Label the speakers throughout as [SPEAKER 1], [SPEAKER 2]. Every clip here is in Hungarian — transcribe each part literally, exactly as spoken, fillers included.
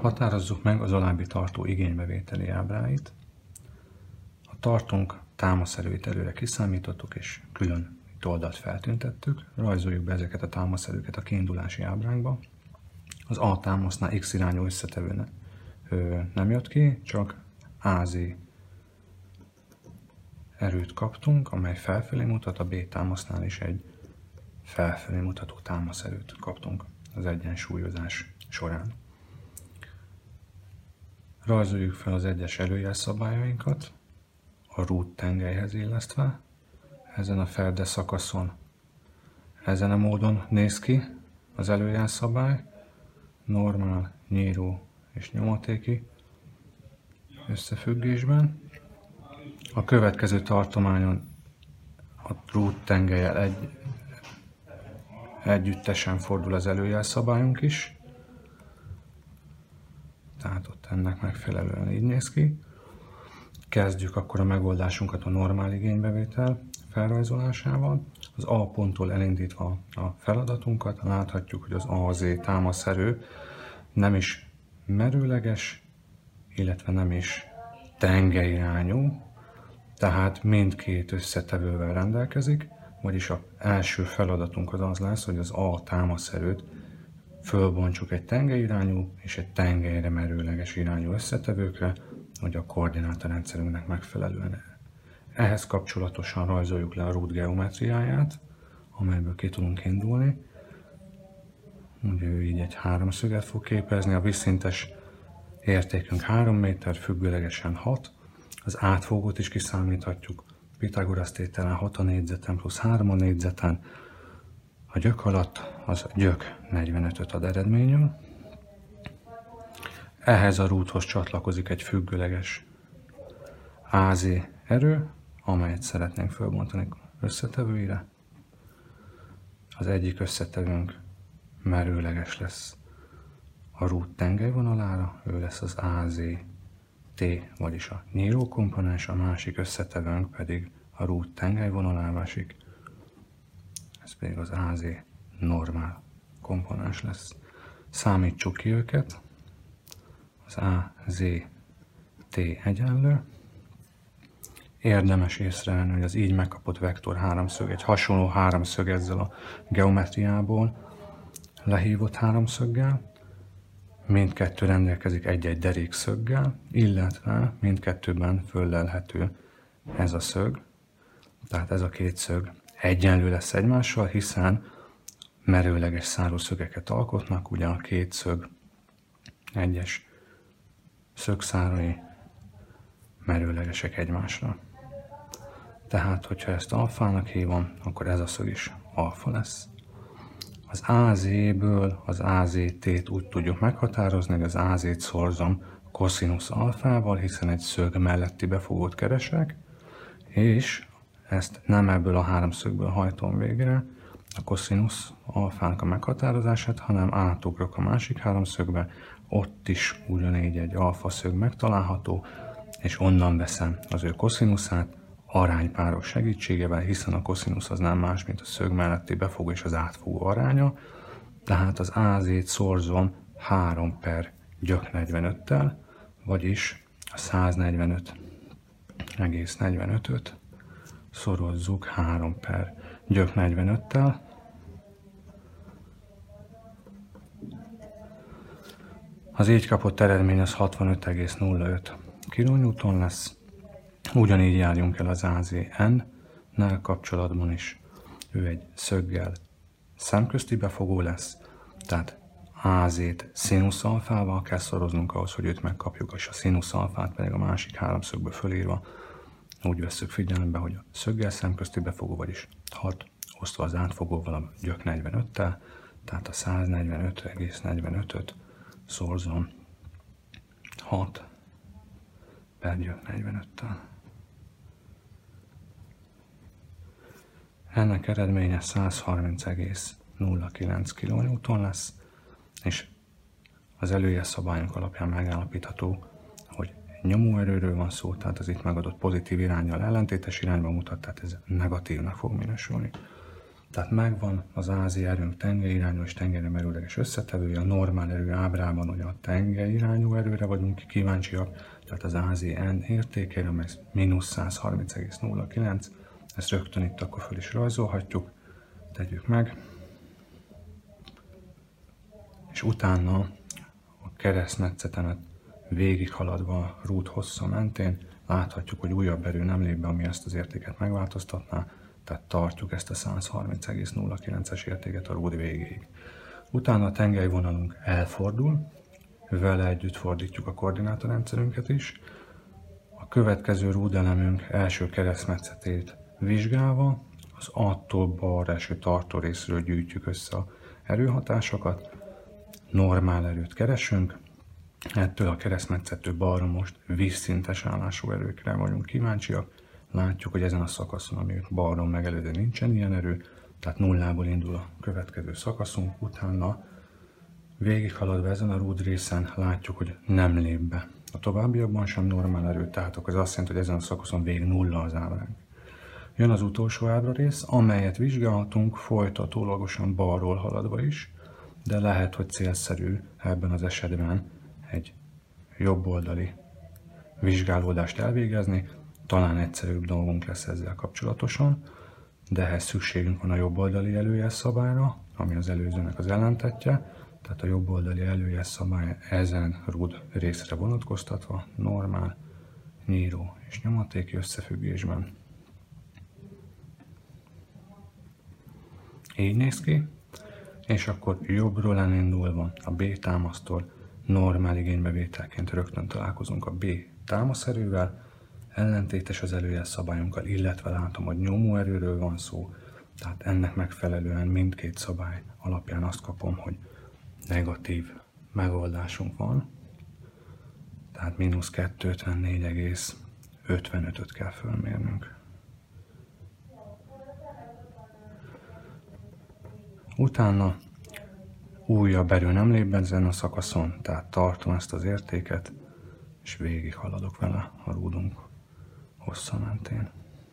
[SPEAKER 1] Határozzuk meg az alábbi tartó igénybevételi ábráit. A tartónk támaszerőit előre kiszámítottuk, és külön itt oldalt feltüntettük. Rajzoljuk be ezeket a támaszerőket a kiindulási ábránkba. Az A támasznál X irányú összetevő nem jött ki, csak á zé erőt kaptunk, amely felfelé mutat, a B támasznál is egy felfelé mutató támaszerőt kaptunk az egyensúlyozás során. Rajzoljuk fel az egyes előjelszabályainkat a rút tengelyhez illesztve. Ezen a ferde szakaszon ezen a módon néz ki az előjelszabály, normál, nyíró és nyomatéki összefüggésben. A következő tartományon a rút tengellyel egy, együttesen fordul az előjelszabályunk is, tehát ott ennek megfelelően így néz ki. Kezdjük akkor a megoldásunkat a normál igénybevétel felrajzolásával. Az A ponttól elindítva a feladatunkat láthatjuk, hogy az á zé támaszerő nem is merőleges, illetve nem is tengerirányú, tehát mindkét összetevővel rendelkezik, vagyis az első feladatunk az az lesz, hogy az A támaszerőt fölbontsuk egy tengerirányú és egy tengelyre merőleges irányú összetevőkre, hogy a koordinátorrendszerünknek megfelelően. Ehhez kapcsolatosan rajzoljuk le a rút geometriáját, amelyből ki tudunk indulni. Ugye ő így egy háromszöget fog képezni, a vízszintes értékünk három méter, függőlegesen hat. Az átfogót is kiszámíthatjuk. Pythagorasz tételen hat a négyzeten plusz három a négyzeten. A gyök alatt az gyök negyvenötöt ad eredményül. Ehhez a rúthoz csatlakozik egy függőleges á zé erő, amelyet szeretnénk fölbontani összetevőire. Az egyik összetevőnk merőleges lesz a rút tengelyvonalára, ő lesz az á zé té, vagyis a nyíró komponens, a másik összetevőnk pedig a rút tengelyvonalára esik, ez pedig az á zé normál komponens lesz. Számítsuk ki őket, az á zé té egyenlő. Érdemes észrevenni, hogy az így megkapott vektor háromszög egy hasonló háromszög ezzel a geometriából lehívott háromszöggel. Mindkettő rendelkezik egy-egy derékszöggel, illetve mindkettőben föllelhető ez a szög. Tehát ez a két szög egyenlő lesz egymással, hiszen merőleges szárószögeket alkotnak, ugye a két szög egyes szögszárai merőlegesek egymásra. Tehát, hogyha ezt alfának hívom, akkor ez a szög is alfa lesz. Az á zé-ből az á zé té-t úgy tudjuk meghatározni, hogy az á zé-t szorzom koszinusz alfával, hiszen egy szög melletti befogót keresek, és ezt nem ebből a háromszögből hajtom végre, a koszinusz alfának a meghatározását, hanem átugrok a másik háromszögbe, ott is ugyanígy egy alfa szög megtalálható, és onnan veszem az ő koszinuszát aránypárok segítségével, hiszen a koszinusz az nem más, mint a szög melletti befogó és az átfogó aránya, tehát az á zé-t szorzom három per gyök negyvenöttel, vagyis a száznegyvenöt egész negyvenötöt szorozzuk három per gyök negyvenöttel. Az így kapott eredmény az hatvanöt egész nulla öt kilonewton lesz. Ugyanígy járjunk el az á zé en-nel kapcsolatban is. Ő egy szöggel szemközti befogó lesz, tehát á zé-t színusz alfával kell szoroznunk ahhoz, hogy őt megkapjuk, és a színusz alfát pedig a másik háromszögből fölírva úgy vesszük figyelembe, hogy a szöggel szemközti befogó, vagyis hat osztva az átfogóval a gyök negyvenöttel, tehát a száznegyvenöt egész negyvenötöt szorzom hat per gyök negyvenöttel. Ennek eredménye százharminc egész nulla kilenc kilonewton lesz, és az előjelszabályunk alapján megállapítható, hogy nyomóerőről van szó, tehát az itt megadott pozitív iránnyal ellentétes irányba mutat, tehát ez negatívnak fog minősülni. Tehát megvan az ázi erőnk tengerirányú és tengerre merőleges összetevője, a normál erő ábrában ugye a tengerirányú erőre vagyunk kíváncsiak, tehát az ázi N értékére, amely mínusz száz harminc egész nulla kilenc, ezt rögtön itt akkor fel is rajzolhatjuk, tegyük meg, és utána a keresztmetszetemet végighaladva a rúd hossza mentén láthatjuk, hogy újabb erő nem lép be, ami ezt az értéket megváltoztatná, tehát tartjuk ezt a száz harminc egész nulla kilences értéket a rúd végéig. Utána a tengelyvonalunk elfordul, vele együtt fordítjuk a koordinátorrendszerünket is. A következő rúdelemünk első keresztmetszetét vizsgálva az attól balra eső tartó részről gyűjtjük össze a erőhatásokat, normál erőt keresünk, ettől a keresztmetszettől balra most vízszintes állású erőkre vagyunk kíváncsiak. Látjuk, hogy ezen a szakaszon, ami balról megelőző, nincsen ilyen erő, tehát nullából indul a következő szakaszunk, utána végighaladva ezen a rúd részen látjuk, hogy nem lép be a továbbiakban sem normál erő, tehát akkor ez azt jelenti, hogy ezen a szakaszon végig nulla az ábránk. Jön az utolsó ábra rész, amelyet vizsgálhatunk folytatólagosan balról haladva is, de lehet, hogy célszerű ebben az esetben egy jobboldali vizsgálódást elvégezni, talán egyszerűbb dolgunk lesz ezzel kapcsolatosan, de ehhez szükségünk van a jobboldali előjelszabályra, ami az előzőnek az ellentetje, tehát a jobboldali előjelszabály ezen rúd részre vonatkoztatva, normál, nyíró és nyomatéki összefüggésben. Így néz ki, és akkor jobbról elindulva a B támasztól normál igénybevételként rögtön találkozunk a B támaszerővel, ellentétes az előjelszabályunkkal, illetve látom, hogy nyomóerőről van szó, tehát ennek megfelelően mindkét szabály alapján azt kapom, hogy negatív megoldásunk van, tehát mínusz kétszázötvennégy egész ötvenötöt kell fölmérnünk. Utána újabb erő nem lép be ezen a szakaszon, tehát tartom ezt az értéket, és végig haladok vele a rúdunk hossza mentén.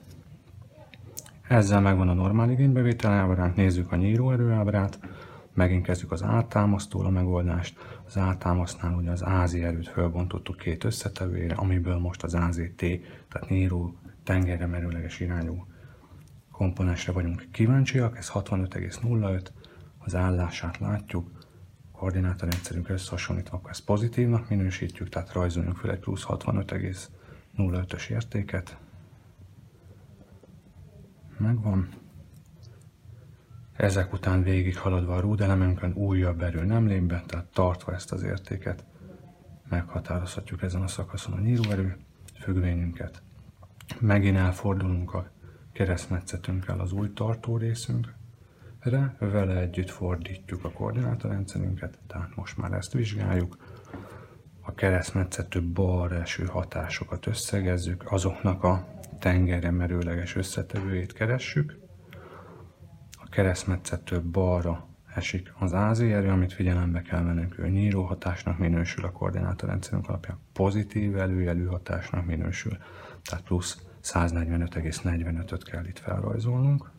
[SPEAKER 1] Ezzel megvan a normál igénybevétel ábránk, nézzük a nyíróerő ábrát, megint kezdjük az áttámasztól a megoldást. Az áttámasznál ugye az ázi erőt fölbontottuk két összetevőjére, amiből most az á zé té, tehát nyíró tengerre merőleges irányú komponensre vagyunk kíváncsiak, ez hatvanöt egész nulla öt, az állását látjuk, koordinátorrendszerünk összehasonlítva, akkor ezt pozitívnak minősítjük, tehát rajzoljunk fel egy plusz hatvanöt egész nulla ötös értéket. Megvan. Ezek után végig haladva a rúdelemünkön újabb erő nem lép be, tehát tartva ezt az értéket meghatározhatjuk ezen a szakaszon a nyíróerő függvényünket. Megint elfordulunk a keresztmetszetünkkel az új tartó részünkre, vele együtt fordítjuk a koordinátorrendszerünket, tehát most már ezt vizsgáljuk. A keresztmetszettől balra eső hatásokat összegezzük, azoknak a tengerre merőleges összetevőjét keressük. A keresztmetszettől balra esik az ázi erő, amit figyelembe kell vennünk, ő nyíró hatásnak minősül, a koordinátorrendszerünk alapján pozitív előjelű hatásnak minősül, tehát plusz száznegyvenöt egész negyvenötöt kell itt felrajzolnunk.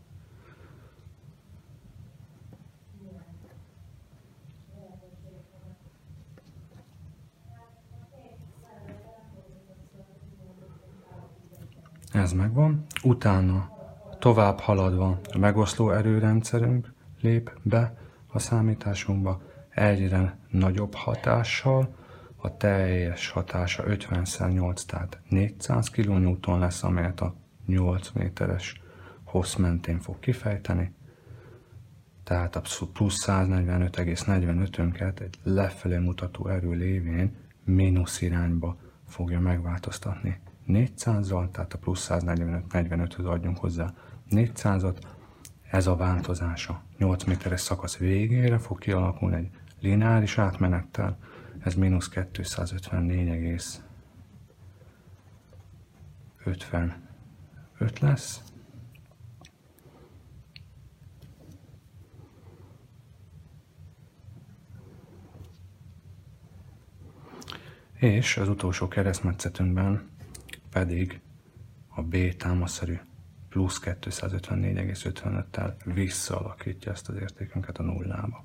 [SPEAKER 1] Ez megvan. Utána tovább haladva a megoszló erőrendszerünk lép be a számításunkba egyre nagyobb hatással. A teljes hatása ötvenszer nyolc, tehát négyszáz kilonewton lesz, amelyet a nyolc méteres hossz mentén fog kifejteni. Tehát a plusz száznegyvenöt egész negyvenötünket egy lefelé mutató erő lévén mínusz irányba fogja megváltoztatni négyszázzal, tehát a plusz száznegyvenöt negyvenöthöz adjunk hozzá négyszázat. Ez a változása nyolc méteres szakasz végére fog kialakulni egy lineáris átmenettel, ez mínusz kétszázötvennégy egész ötvenöt lesz. És az utolsó keresztmetszetünkben pedig a B támaszszerű plusz kétszázötvennégy egész ötvenöttel visszaalakítja ezt az értékünket a nullába.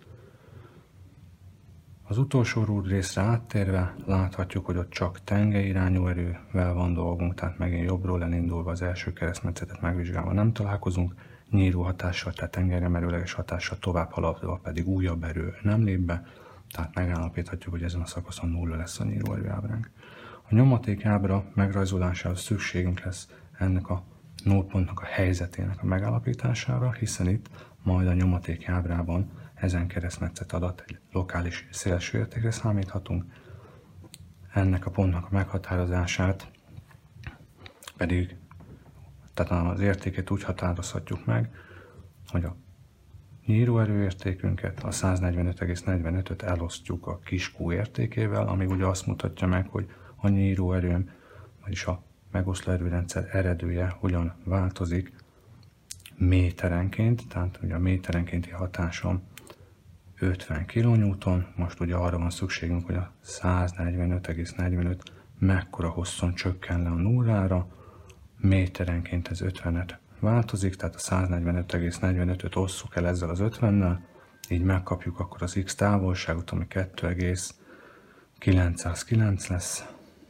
[SPEAKER 1] Az utolsó rúd részre áttérve láthatjuk, hogy ott csak tengeirányú erővel van dolgunk, tehát megint jobbról elindulva az első keresztmetszetet megvizsgálva nem találkozunk, nyíró hatással, tehát tengerre merőleges hatással tovább haladva pedig újabb erő nem lép be, tehát megállapíthatjuk, hogy ezen a szakaszon nulla lesz a nyíró erőábránk. A nyomaték ábra megrajzolásához szükségünk lesz ennek a nullpontnak a helyzetének a megállapítására, hiszen itt majd a nyomaték ábrában ezen keresztmetszet alatt egy lokális szélső értékre számíthatunk. Ennek a pontnak a meghatározását pedig, tehát az értéket úgy határozhatjuk meg, hogy a nyíróerő értékünket, a száznegyvenöt egész negyvenötöt elosztjuk a kis Q értékével, ami ugye azt mutatja meg, hogy a nyíróerőm, vagyis a megoszló erőrendszer eredője hogyan változik méterenként, tehát ugye a méterenkénti hatásom ötven kilonewton, most ugye arra van szükségünk, hogy a száznegyvenöt egész negyvenöt mekkora hosszon csökken le a nullára, méterenként ez ötvenet változik, tehát a száznegyvenöt egész negyvenötöt osszuk el ezzel az ötvennel, így megkapjuk akkor az x távolságot, ami kettő egész kilencszázkilenc lesz.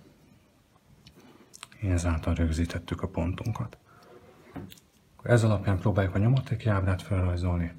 [SPEAKER 1] Ezáltal rögzítettük a pontunkat. Ez alapján próbáljuk a nyomatéki ábrát felrajzolni.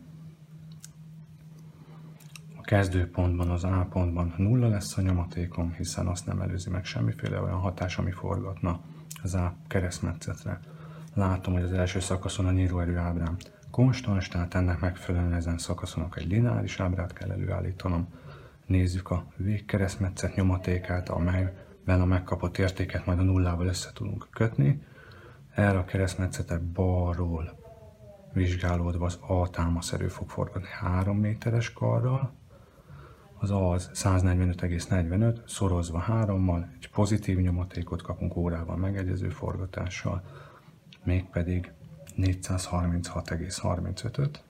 [SPEAKER 1] A kezdőpontban, az A pontban nulla lesz a nyomatékom, hiszen azt nem előzi meg semmiféle olyan hatás, ami forgatna az A keresztmetszetre. Látom, hogy az első szakaszon a nyíróerő ábrám konstans, tehát ennek megfelelően ezen szakaszonok egy lineáris ábrát kell előállítanom. Nézzük a végkeresztmetszet nyomatékát, amelyben a megkapott értéket majd a nullával össze tudunk kötni. Erre a keresztmetszetet balról vizsgálódva az A támaszerő fog forgatni három méteres karral. Az A az száznegyvenöt egész negyvenöt, szorozva hárommal, egy pozitív nyomatékot kapunk órával megegyező forgatással, mégpedig négyszázharminchat egész harmincötöt.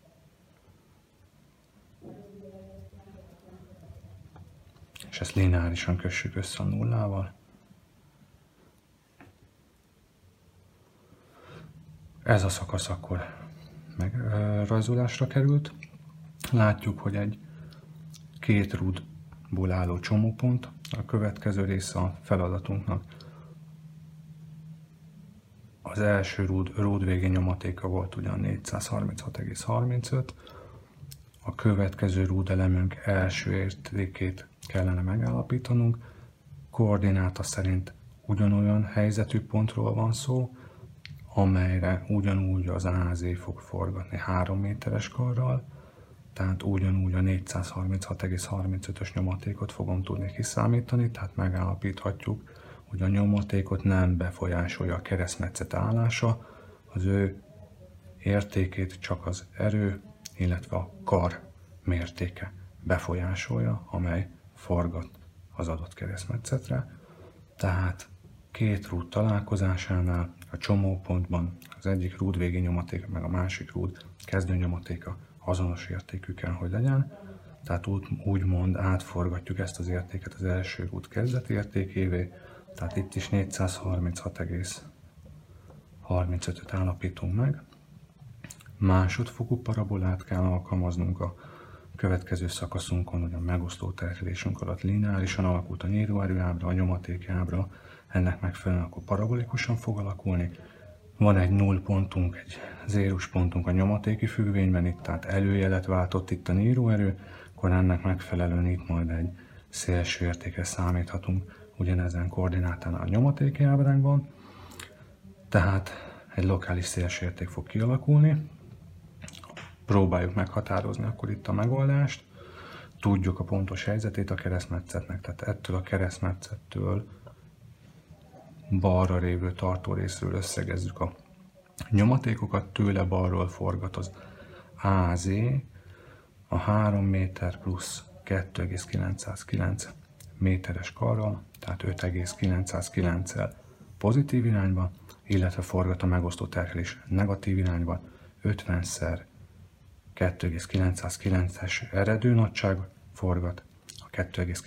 [SPEAKER 1] És ezt lineárisan kössük össze a nullával. Ez a szakasz akkor megrajzolásra került. Látjuk, hogy egy két rúdból álló csomópont. A következő része a feladatunknak az első rúd, rúd végén nyomatéka volt ugyan négyszázharminchat egész harmincöt. A következő rúd elemünk első értékét kellene megállapítanunk. Koordináta szerint ugyanolyan helyzetű pontról van szó, amelyre ugyanúgy az á zé fog forgatni három méteres karral, tehát ugyanúgy a négyszázharminchat egész harmincötös nyomatékot fogom tudni kiszámítani, tehát megállapíthatjuk, hogy a nyomatékot nem befolyásolja a keresztmetszet állása, az ő értékét csak az erő, illetve a kar mértéke befolyásolja, amely forgat az adott keresztmetszetre. Tehát két rúd találkozásánál a csomópontban az egyik rúd végi nyomatéka, meg a másik rúd kezdő nyomatéka azonos értékű kell, hogy legyen. Tehát úgy, úgymond átforgatjuk ezt az értéket az első rúd kezdeti értékévé, tehát itt is négyszázharminchat egész harmincötöt állapítunk meg. Másodfokú parabolát kell alkalmaznunk a következő szakaszunkon, hogy a megosztó terhelésünk alatt lineárisan alakult a nyíróerő ábra, a nyomaték ábra, ennek megfelelően akkor parabolikusan fog alakulni. Van egy null pontunk, egy zérus pontunk a nyomatéki függvényben, itt tehát előjelet váltott itt a nyíróerő, akkor ennek megfelelően itt majd egy szélső értékre számíthatunk ugyanezen koordinátánál a nyomatéki ábránkban. Tehát egy lokális szélső érték fog kialakulni. Próbáljuk meghatározni akkor itt a megoldást. Tudjuk a pontos helyzetét a keresztmetszetnek, tehát ettől a keresztmetszettől balra lévő tartó részről összegezzük a nyomatékokat, tőle balról forgat az á zé, a három méter plusz kettő egész kilencszázkilenc méteres karral, tehát öt egész kilencszázkilenccel pozitív irányba, illetve forgat a megosztó terhelés negatív irányba, ötvenszer kettő egész kilencszázkilences eredő nagyság forgat a kettő egész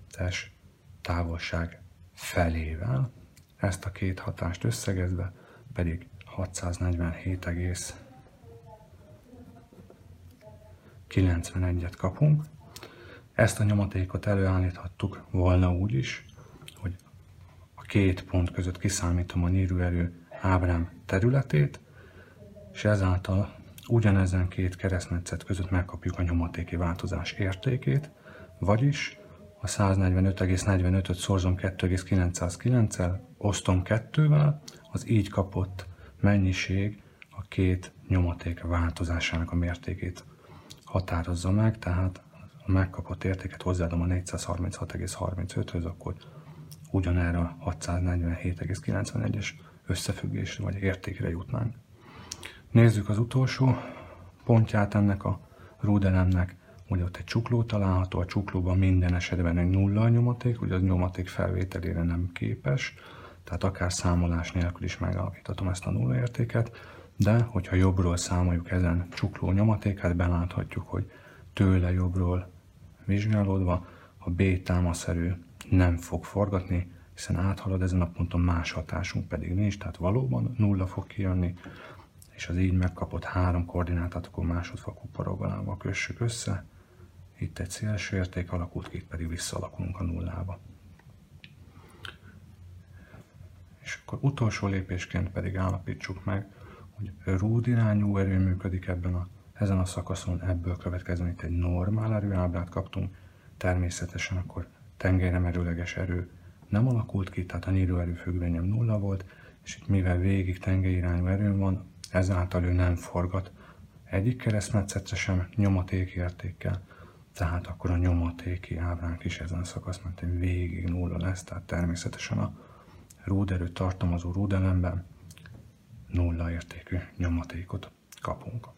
[SPEAKER 1] kilencszázkilences távolság felével. Ezt a két hatást összegezve pedig hatszáznegyvenhét egész kilencvenegyet kapunk. Ezt a nyomatékot előállíthattuk volna úgy is, hogy a két pont között kiszámítom a nyíruerő ábrám területét, és ezáltal ugyanezen két keresztmetszet között megkapjuk a nyomatéki változás értékét, vagyis a száznegyvenöt egész negyvenötöt szorzom kettő egész kilencszázkilenccel, osztom kettővel, az így kapott mennyiség a két nyomaték változásának a mértékét határozza meg, tehát a megkapott értéket hozzáadom a négyszázharminchat egész harmincöthöz, akkor ugyanerre a hatszáznegyvenhét egész kilencvenegyes összefüggésre vagy értékre jutnánk. Nézzük az utolsó pontját ennek a rúdelemnek, hogy ott egy csukló található, a csuklóban minden esetben egy nulla a nyomaték, ugye az nyomaték felvételére nem képes, tehát akár számolás nélkül is megállapíthatom ezt a nulla értéket, de hogyha jobbról számoljuk ezen csukló nyomatékát, beláthatjuk, hogy tőle jobbról vizsgálódva a B támaszerő nem fog forgatni, hiszen áthalad ezen a ponton, más hatásunk pedig nincs, tehát valóban nulla fog kijönni, és az így megkapott három koordinátát akkor másodfokú parabolával kössük össze. Itt egy szélső érték alakult ki, itt pedig visszaalakulunk a nullába. És akkor utolsó lépésként pedig állapítsuk meg, hogy rúdirányú erő működik ebben a, ezen a szakaszon, ebből következően itt egy normál erőábrát kaptunk, természetesen akkor tengelyre merőleges erő nem alakult ki, tehát a nyíruerő függvényem nulla volt, és itt mivel végig tengelyrányú erőm van, ezáltal ő nem forgat egyik keresztmetszetre sem nyomatéki értékkel, tehát akkor a nyomatéki ábránk is ezen a szakasz mentén végig nulla lesz, tehát természetesen a rúderőt tartalmazó rúdelemben nulla értékű nyomatékot kapunk.